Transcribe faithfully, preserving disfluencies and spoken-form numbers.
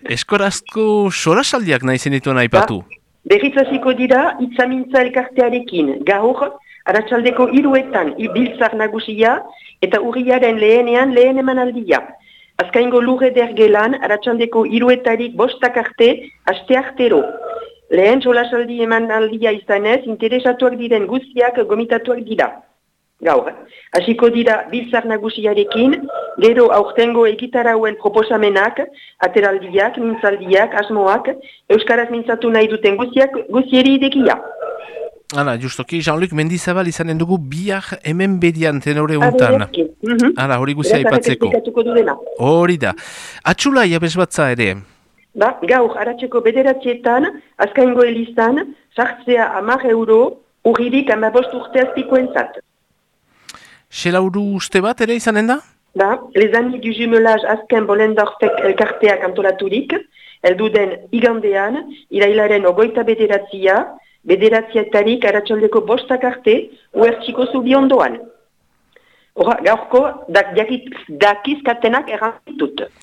Eskorazko sorasaldiak nahi zenituen aipatu. Berritzaziko dira, itzamintza elkartearekin, gaur, arratsaldeko hiruetan biltzar nagusia, eta urriaren lehenean lehen emanaldia. Azkaingo lur eder gelan, arratsaldeko hiruetarik bostak arte, aste artero. Lehen solasaldi emanaldia izanez, interesatuak diren guztiak gomitatuak dira. Gaur, hasiko dira biltzar nagusiarekin, gero aurtengo egitarauen proposamenak, ateraldiak, mintzaldiak, asmoak, euskaraz mintzatu nahi duten guztiak, guztieri idekia. Hala, justoki, Jean-Luc Mendizabal izanen dugu bihar hemen bedian tenore untan. Hala, hori guztia ipatzeko. Hori da. Atxula jabez batza ere. Ba, gaur, aratzeko bederatzietan, azkaingo elizan, sartzea amar euro, urririk amabost urte azpikoentzat. Xelauru uste bat ere izanen da? Ba, les amis du jumelage azken Bolendorfek elkarteak antolaturik, elduden igandean, irailaren ogoita bederatzia, bederatzietarik aratsaldeko bostak arte, uertxiko zubi ondoan. Hora, gaurko, dakizkatenak errantitut.